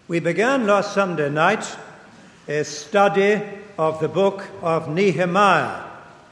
We began last Sunday night a study of the book of Nehemiah.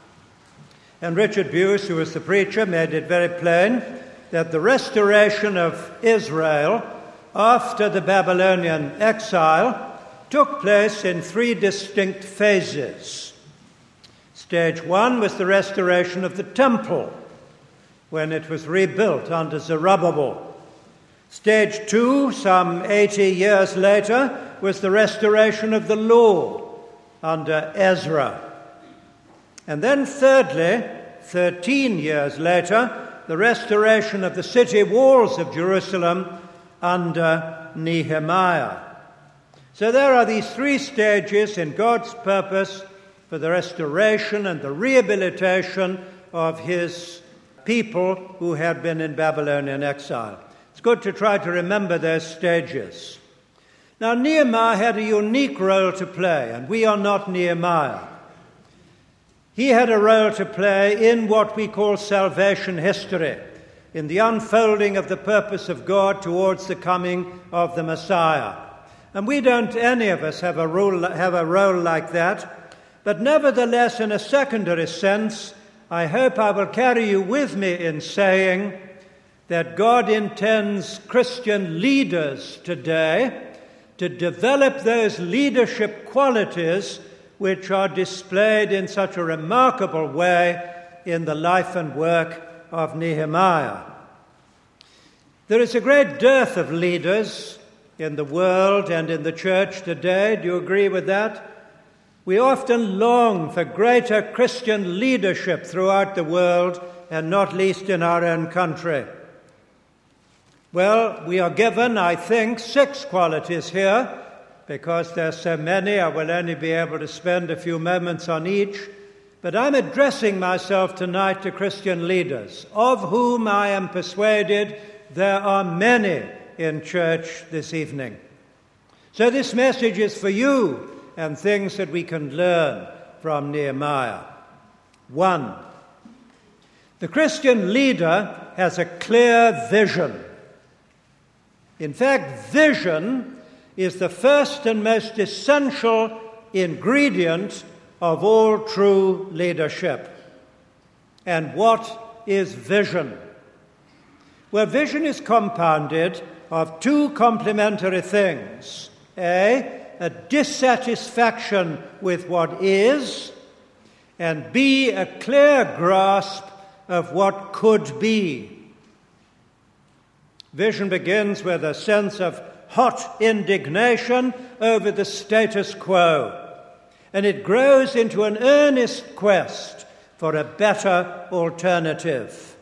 And Richard Buse, who was the preacher, made it very plain that the restoration of Israel after the Babylonian exile took place in three distinct phases. Stage one was the restoration of the temple, when it was rebuilt under Zerubbabel. Stage two, some 80 years later, was the restoration of the law under Ezra. And then thirdly, 13 years later, the restoration of the city walls of Jerusalem under Nehemiah. So there are these three stages in God's purpose for the restoration and the rehabilitation of his people who had been in Babylonian exile. It's good to try to remember those stages. Now, Nehemiah had a unique role to play, and we are not Nehemiah. He had a role to play in what we call salvation history, in the unfolding of the purpose of God towards the coming of the Messiah. And we don't, any of us, have a role like that. But nevertheless, in a secondary sense, I hope I will carry you with me in saying that God intends Christian leaders today to develop those leadership qualities which are displayed in such a remarkable way in the life and work of Nehemiah. There is a great dearth of leaders in the world and in the church today. Do you agree with that? We often long for greater Christian leadership throughout the world, and not least in our own country. Well, we are given, I think, 6 qualities here. Because there are so many, I will only be able to spend a few moments on each. But I'm addressing myself tonight to Christian leaders, of whom I am persuaded there are many in church this evening. So this message is for you and things that we can learn from Nehemiah. 1. The Christian leader has a clear vision. In fact, vision is the first and most essential ingredient of all true leadership. And what is vision? Well, vision is compounded of 2 complementary things. A dissatisfaction with what is, and B, a clear grasp of what could be. Vision begins with a sense of hot indignation over the status quo, and it grows into an earnest quest for a better alternative.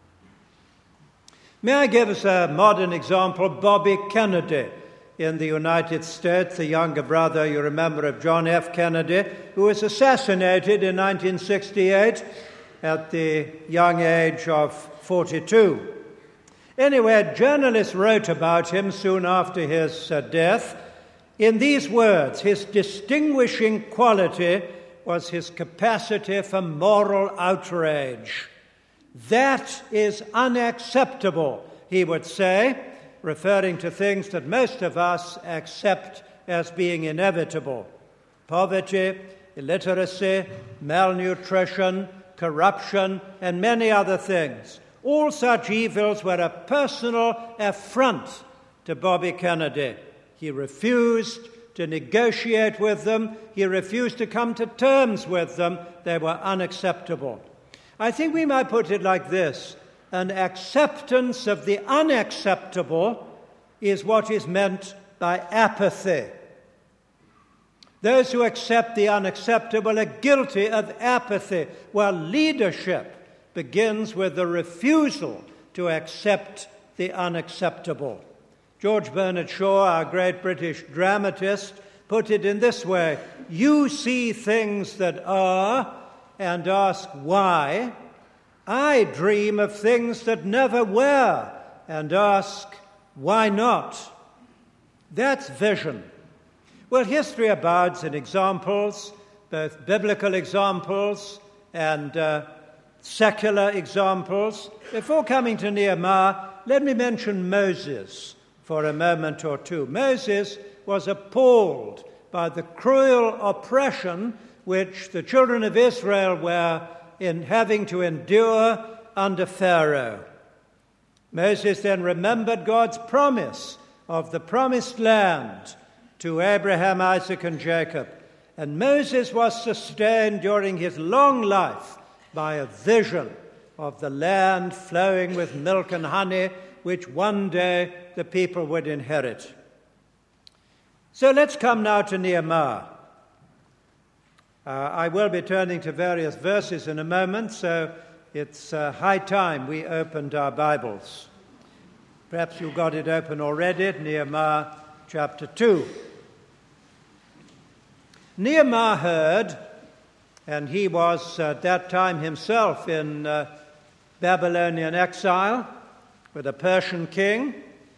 May I give us a modern example? Bobby Kennedy in the United States, the younger brother, you remember, of John F. Kennedy, who was assassinated in 1968 at the young age of 42. Anyway, a journalist wrote about him soon after his death in these words: his distinguishing quality was his capacity for moral outrage. That is unacceptable, he would say, referring to things that most of us accept as being inevitable: poverty, illiteracy, malnutrition, corruption, and many other things. All such evils were a personal affront to Bobby Kennedy. He refused to negotiate with them. He refused to come to terms with them. They were unacceptable. I think we might put it like this: an acceptance of the unacceptable is what is meant by apathy. Those who accept the unacceptable are guilty of apathy, while leadership begins with the refusal to accept the unacceptable. George Bernard Shaw, our great British dramatist, put it in this way: you see things that are and ask why. I dream of things that never were and ask why not. That's vision. Well, history abounds in examples, both biblical examples and secular examples. Before coming to Nehemiah, let me mention Moses for a moment or two. Moses was appalled by the cruel oppression which the children of Israel were having to endure under Pharaoh. Moses then remembered God's promise of the promised land to Abraham, Isaac, and Jacob. And Moses was sustained during his long life by a vision of the land flowing with milk and honey, which one day the people would inherit. So let's come now to Nehemiah. I will be turning to various verses in a moment, so it's high time we opened our Bibles. Perhaps you got it open already, Nehemiah chapter 2. Nehemiah heard, and he was at that time himself in Babylonian exile with a Persian king,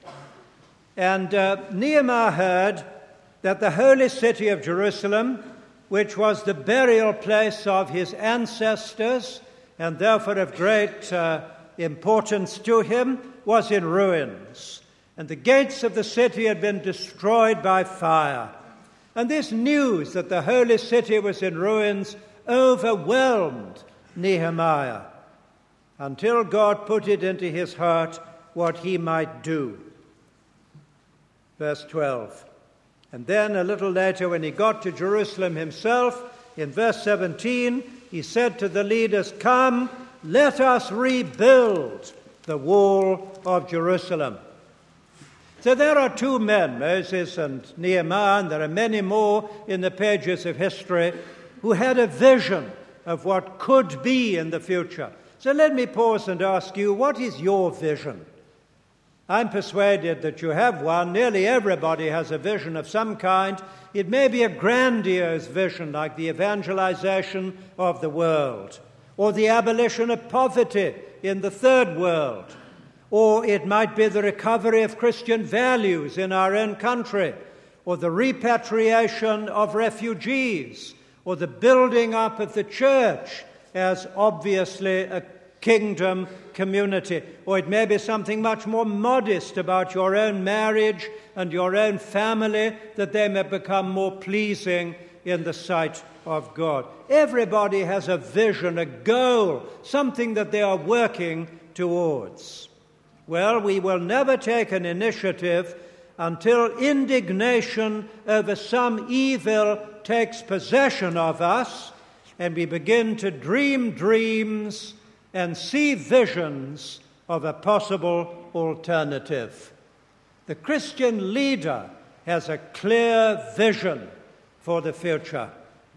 and Nehemiah heard that the holy city of Jerusalem, which was the burial place of his ancestors and therefore of great importance to him, was in ruins, and the gates of the city had been destroyed by fire. And this news that the holy city was in ruins overwhelmed Nehemiah until God put it into his heart what he might do. Verse 12. And then a little later, when he got to Jerusalem himself, in verse 17, he said to the leaders, "Come, let us rebuild the wall of Jerusalem." So there are two men, Moses and Nehemiah, and there are many more in the pages of history, who had a vision of what could be in the future. So let me pause and ask you, what is your vision? I'm persuaded that you have one. Nearly everybody has a vision of some kind. It may be a grandiose vision, like the evangelization of the world, or the abolition of poverty in the third world, or it might be the recovery of Christian values in our own country, or the repatriation of refugees, or the building up of the church as obviously a kingdom community. Or it may be something much more modest about your own marriage and your own family, that they may become more pleasing in the sight of God. Everybody has a vision, a goal, something that they are working towards. Well, we will never take an initiative until indignation over some evil takes possession of us and we begin to dream dreams and see visions of a possible alternative. The Christian leader has a clear vision for the future.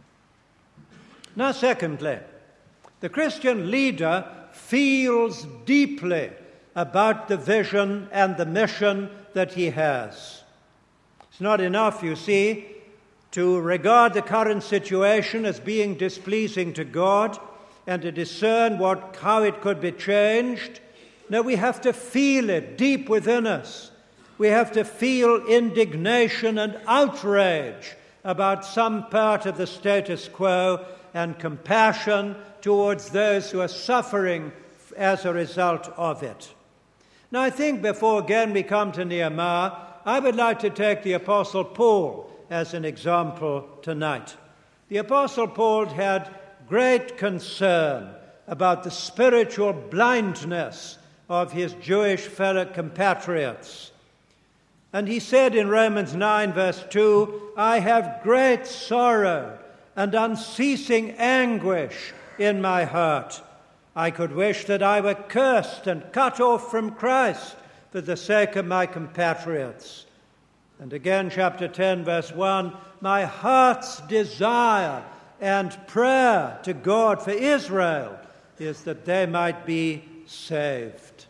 Now, secondly, the Christian leader feels deeply about the vision and the mission that he has. It's not enough, you see, to regard the current situation as being displeasing to God and to discern how it could be changed. No, we have to feel it deep within us. We have to feel indignation and outrage about some part of the status quo and compassion towards those who are suffering as a result of it. Now, I think before again we come to Nehemiah, I would like to take the Apostle Paul as an example tonight. The Apostle Paul had great concern about the spiritual blindness of his Jewish fellow compatriots. And he said in Romans 9, verse 2, "I have great sorrow and unceasing anguish in my heart. I could wish that I were cursed and cut off from Christ for the sake of my compatriots." And again, chapter 10, verse 1, "My heart's desire and prayer to God for Israel is that they might be saved."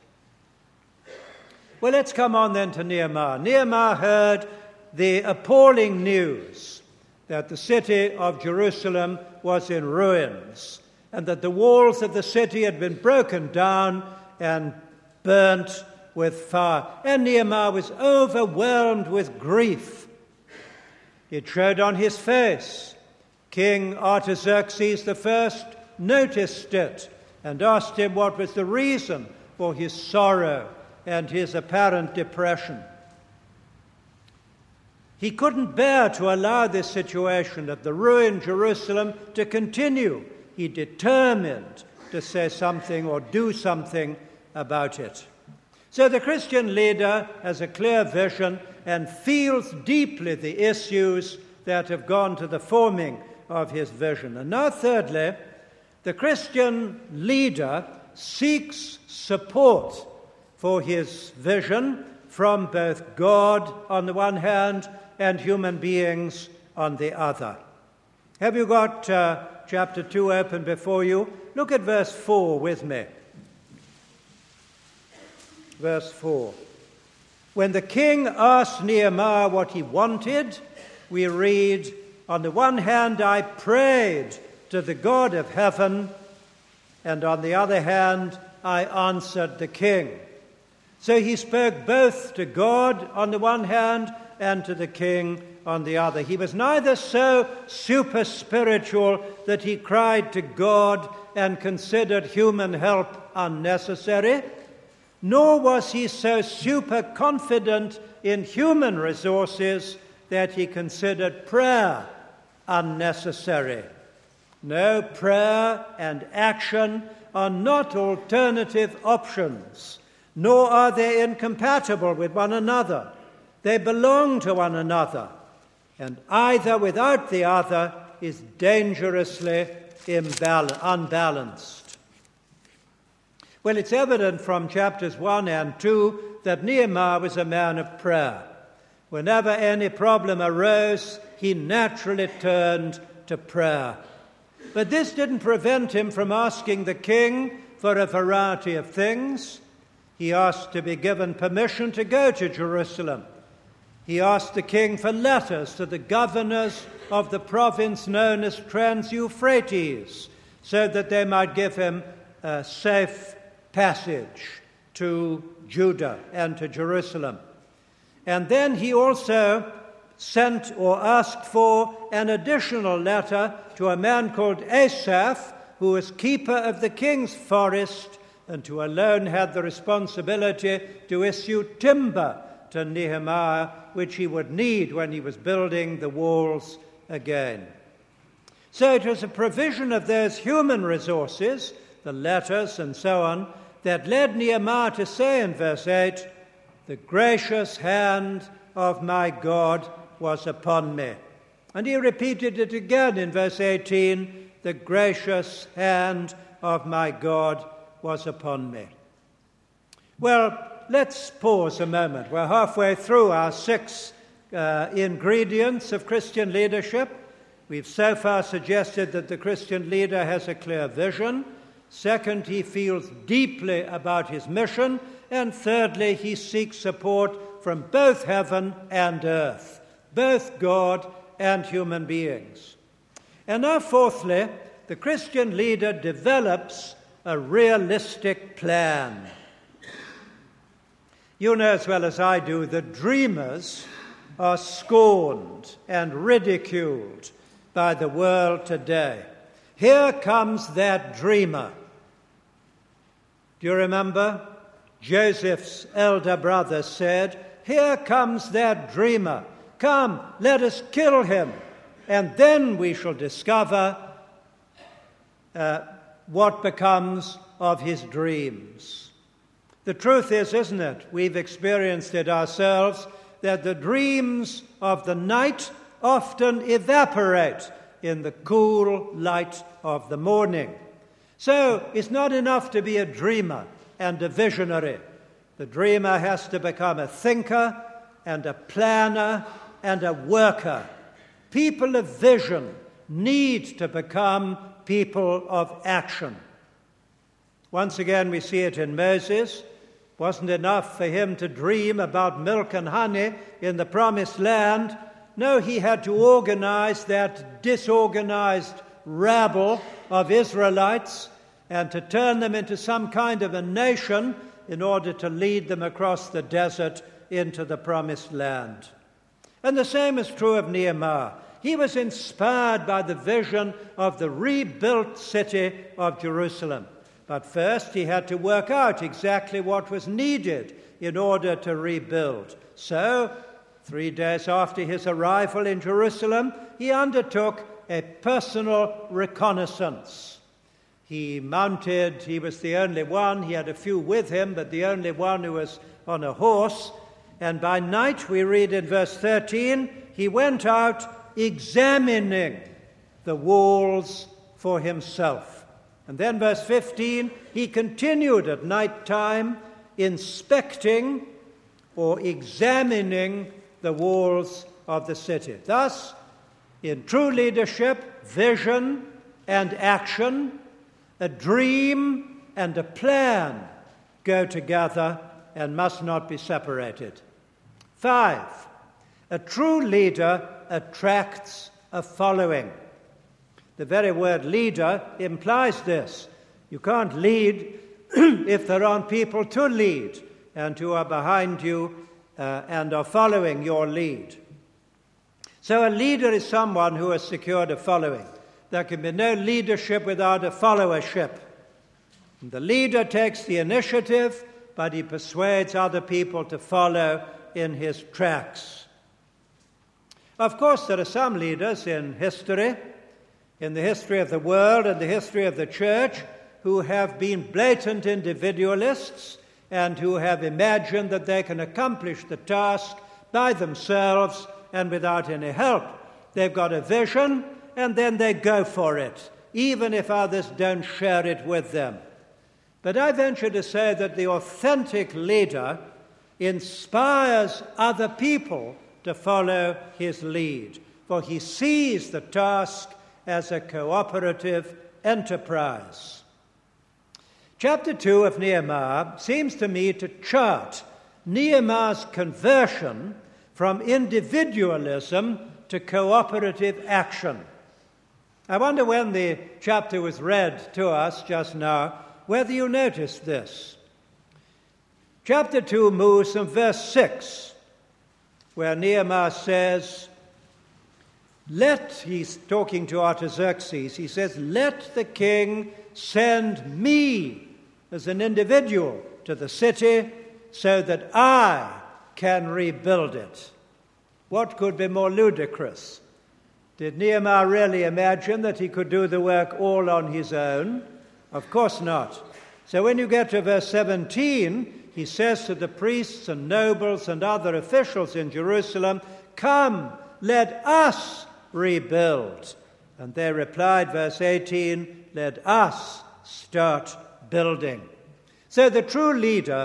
Well, let's come on then to Nehemiah. Nehemiah heard the appalling news that the city of Jerusalem was in ruins, and that the walls of the city had been broken down and burnt with fire. And Nehemiah was overwhelmed with grief. It showed on his face. King Artaxerxes I noticed it and asked him what was the reason for his sorrow and his apparent depression. He couldn't bear to allow this situation of the ruined Jerusalem to continue. He determined to say something or do something about it. So the Christian leader has a clear vision and feels deeply the issues that have gone to the forming of his vision. And now, thirdly, the Christian leader seeks support for his vision from both God on the one hand and human beings on the other. Have you got chapter 2 open before you? Look at verse 4 with me. Verse 4. When the king asked Nehemiah what he wanted, we read, "On the one hand I prayed to the God of heaven, and on the other hand I answered the king." So he spoke both to God on the one hand and to the king on the other. He was neither so super spiritual that he cried to God and considered human help unnecessary, nor was he so super confident in human resources that he considered prayer unnecessary. No, prayer and action are not alternative options, nor are they incompatible with one another. They belong to one another, and either without the other is dangerously unbalanced. Well, it's evident from chapters 1 and 2 that Nehemiah was a man of prayer. Whenever any problem arose, he naturally turned to prayer. But this didn't prevent him from asking the king for a variety of things. He asked to be given permission to go to Jerusalem. He asked the king for letters to the governors of the province known as Trans-Euphrates, so that they might give him a safe passage to Judah and to Jerusalem. And then he also sent or asked for an additional letter to a man called Asaph, who was keeper of the king's forest and who alone had the responsibility to issue timber to Nehemiah, which he would need when he was building the walls again. So it was a provision of those human resources, the letters and so on, that led Nehemiah to say in verse 8, "The gracious hand of my God was upon me." And he repeated it again in verse 18, "The gracious hand of my God was upon me." Well, let's pause a moment. We're halfway through our 6 ingredients of Christian leadership. We've so far suggested that the Christian leader has a clear vision. Second, he feels deeply about his mission. And thirdly, he seeks support from both heaven and earth, both God and human beings. And now, fourthly, the Christian leader develops a realistic plan. You know as well as I do that dreamers are scorned and ridiculed by the world today. Here comes that dreamer. Do you remember? Joseph's elder brother said, "Here comes that dreamer. Come, let us kill him, and then we shall discover what becomes of his dreams." The truth is, isn't it? We've experienced it ourselves, that the dreams of the night often evaporate in the cool light of the morning. So it's not enough to be a dreamer and a visionary. The dreamer has to become a thinker and a planner and a worker. People of vision need to become people of action. Once again, we see it in Moses. It wasn't enough for him to dream about milk and honey in the promised land. No, he had to organize that disorganized rabble of Israelites and to turn them into some kind of a nation in order to lead them across the desert into the promised land. And the same is true of Nehemiah. He was inspired by the vision of the rebuilt city of Jerusalem. But first he had to work out exactly what was needed in order to rebuild. So 3 days after his arrival in Jerusalem, he undertook a personal reconnaissance. He was the only one, he had a few with him, but the only one who was on a horse. And by night, we read in verse 13, he went out examining the walls for himself. And then verse 15, he continued at night time inspecting or examining the walls of the city. Thus, in true leadership, vision and action, a dream and a plan go together and must not be separated. 5, a true leader attracts a following. The very word leader implies this. You can't lead if there aren't people to lead and who are behind you and are following your lead. So a leader is someone who has secured a following. There can be no leadership without a followership. And the leader takes the initiative, but he persuades other people to follow in his tracks. Of course, there are some leaders in history, in the history of the world and the history of the church, who have been blatant individualists and who have imagined that they can accomplish the task by themselves and without any help. They've got a vision, and then they go for it, even if others don't share it with them. But I venture to say that the authentic leader inspires other people to follow his lead, for he sees the task as a cooperative enterprise. Chapter 2 of Nehemiah seems to me to chart Nehemiah's conversion from individualism to cooperative action. I wonder when the chapter was read to us just now, whether you noticed this. Chapter 2 moves from verse 6, where Nehemiah says, he's talking to Artaxerxes, he says, let the king send me as an individual to the city so that I can rebuild it. What could be more ludicrous? Did Nehemiah really imagine that he could do the work all on his own? Of course not. So when you get to verse 17, he says to the priests and nobles and other officials in Jerusalem, come, let us rebuild. And they replied, verse 18, let us start building. So the true leader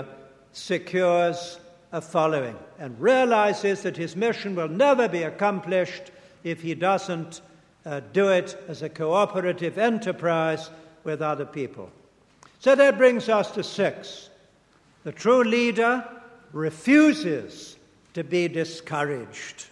secures a following and realizes that his mission will never be accomplished if he doesn't do it as a cooperative enterprise with other people. So that brings us to 6. The true leader refuses to be discouraged.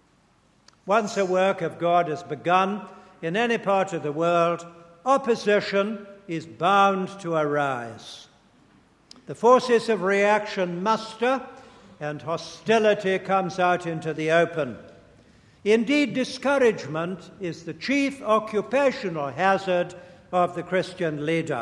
Once a work of God is begun in any part of the world, opposition is bound to arise. The forces of reaction muster, and hostility comes out into the open. Indeed, discouragement is the chief occupational hazard of the Christian leader.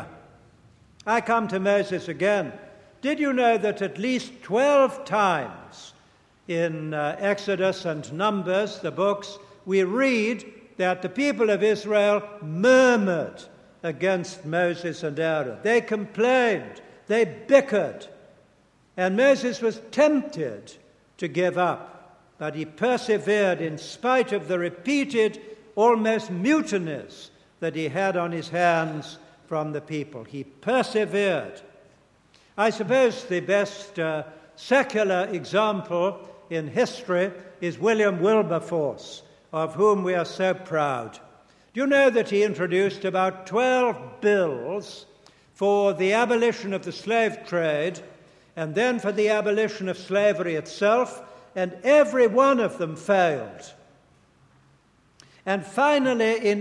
I come to Moses again. Did you know that at least 12 times in Exodus and Numbers, the books, we read that the people of Israel murmured against Moses and Aaron. They complained, they bickered, and Moses was tempted to give up, but he persevered in spite of the repeated, almost mutinies that he had on his hands from the people. He persevered. I suppose the best secular example in history is William Wilberforce, of whom we are so proud. Do you know that he introduced about 12 bills for the abolition of the slave trade and then for the abolition of slavery itself, and every one of them failed. And finally, in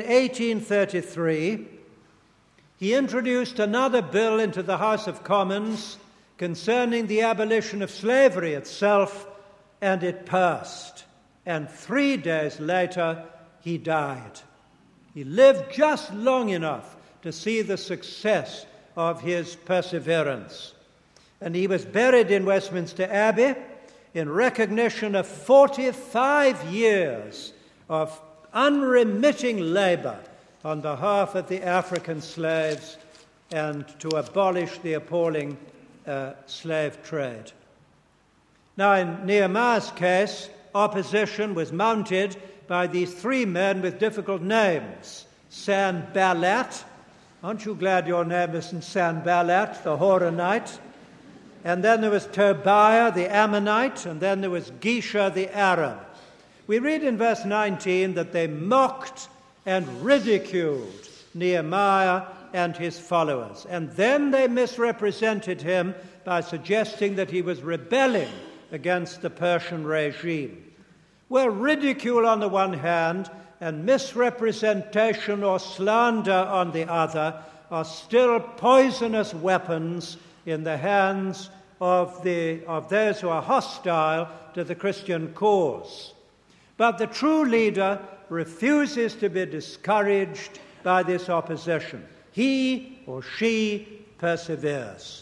1833, he introduced another bill into the House of Commons concerning the abolition of slavery itself, and it passed. And 3 days later, he died. He lived just long enough to see the success of his perseverance. And he was buried in Westminster Abbey, in recognition of 45 years of unremitting labor on behalf of the African slaves and to abolish the appalling slave trade. Now, in Nehemiah's case, opposition was mounted by these three men with difficult names. Sanballat. Aren't you glad your name isn't Sanballat, the Horonite? And then there was Tobiah, the Ammonite, and then there was Gesher, the Arab. We read in verse 19 that they mocked and ridiculed Nehemiah and his followers. And then they misrepresented him by suggesting that he was rebelling against the Persian regime. Well, ridicule on the one hand and misrepresentation or slander on the other are still poisonous weapons in the hands of those who are hostile to the Christian cause. But the true leader refuses to be discouraged by this opposition. He or she perseveres.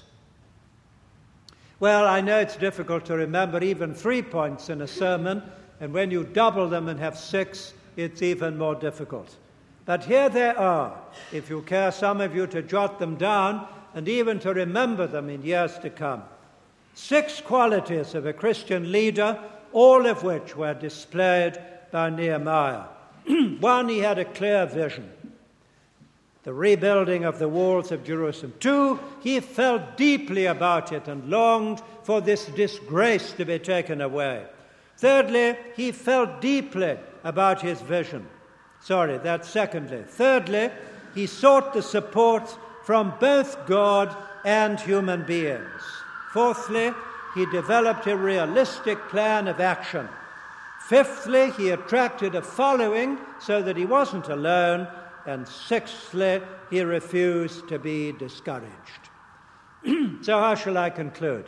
Well, I know it's difficult to remember even 3 points in a sermon, and when you double them and have 6, it's even more difficult. But here they are, if you care, some of you, to jot them down and even to remember them in years to come. 6 qualities of a Christian leader, all of which were displayed by Nehemiah. 1, he had a clear vision, the rebuilding of the walls of Jerusalem. 2, he felt deeply about it and longed for this disgrace to be taken away. Thirdly, he felt deeply about his vision. That's secondly. Thirdly, he sought the support from both God and human beings. Fourthly, he developed a realistic plan of action. Fifthly, he attracted a following so that he wasn't alone. And sixthly, he refused to be discouraged. So how shall I conclude?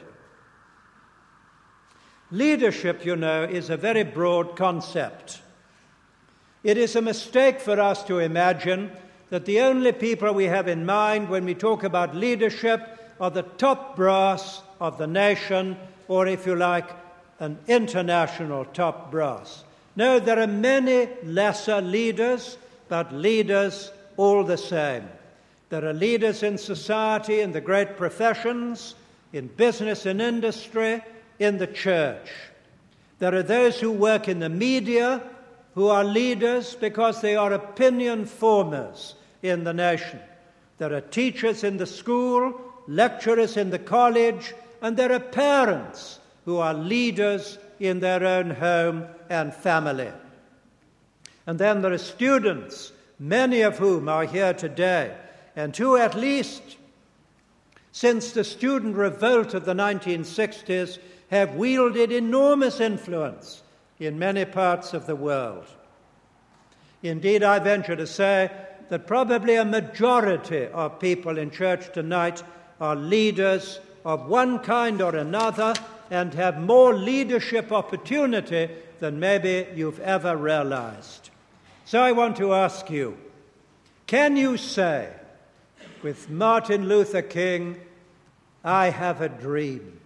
Leadership, you know, is a very broad concept. It is a mistake for us to imagine that the only people we have in mind when we talk about leadership are the top brass of the nation, or if you like, an international top brass. No, there are many lesser leaders, but leaders all the same. There are leaders in society, in the great professions, in business and industry, in the church. There are those who work in the media who are leaders because they are opinion formers in the nation. There are teachers in the school, lecturers in the college, and there are parents who are leaders in their own home and family. And then there are students, many of whom are here today, and who at least since the student revolt of the 1960s have wielded enormous influence in many parts of the world. Indeed, I venture to say that probably a majority of people in church tonight are leaders of one kind or another and have more leadership opportunity than maybe you've ever realized. So I want to ask you, can you say with Martin Luther King, I have a dream?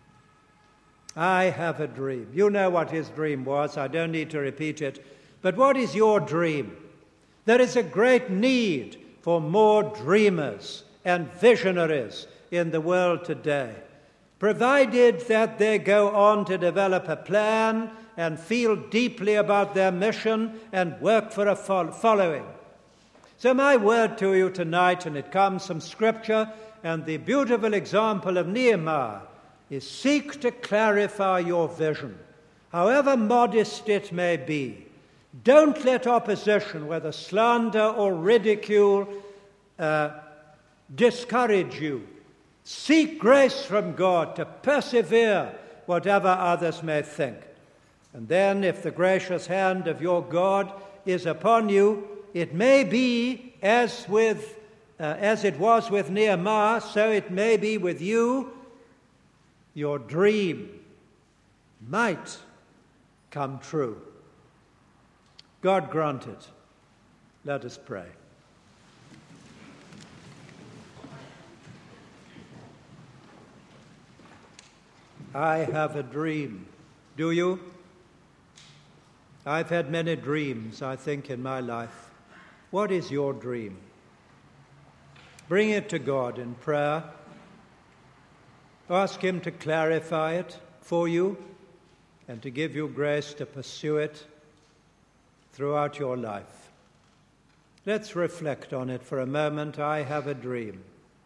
I have a dream. You know what his dream was. I don't need to repeat it. But what is your dream? There is a great need for more dreamers and visionaries in the world today, provided that they go on to develop a plan and feel deeply about their mission and work for a following. So my word to you tonight, and it comes from Scripture and the beautiful example of Nehemiah, is seek to clarify your vision, however modest it may be. Don't let opposition, whether slander or ridicule, discourage you. Seek grace from God to persevere whatever others may think. And then if the gracious hand of your God is upon you, it may be as it was with Nehemiah, so it may be with you. Your dream might come true. God grant it. Let us pray. I have a dream. Do you? I've had many dreams, I think, in my life. What is your dream? Bring it to God in prayer. Ask Him to clarify it for you and to give you grace to pursue it throughout your life. Let's reflect on it for a moment. I have a dream.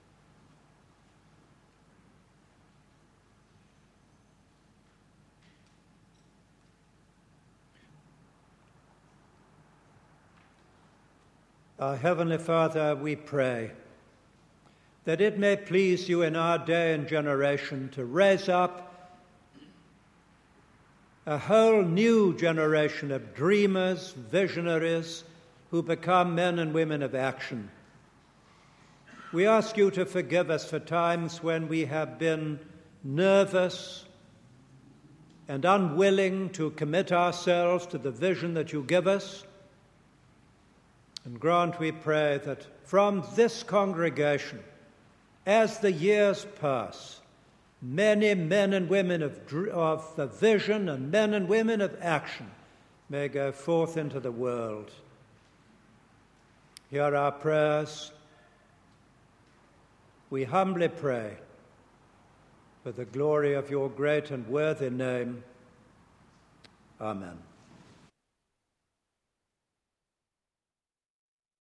Our Heavenly Father, we pray that it may please you in our day and generation to raise up a whole new generation of dreamers, visionaries, who become men and women of action. We ask you to forgive us for times when we have been nervous and unwilling to commit ourselves to the vision that you give us. And grant, we pray, that from this congregation, as the years pass, many men and women of the vision and men and women of action may go forth into the world. Hear our prayers. We humbly pray for the glory of your great and worthy name. Amen.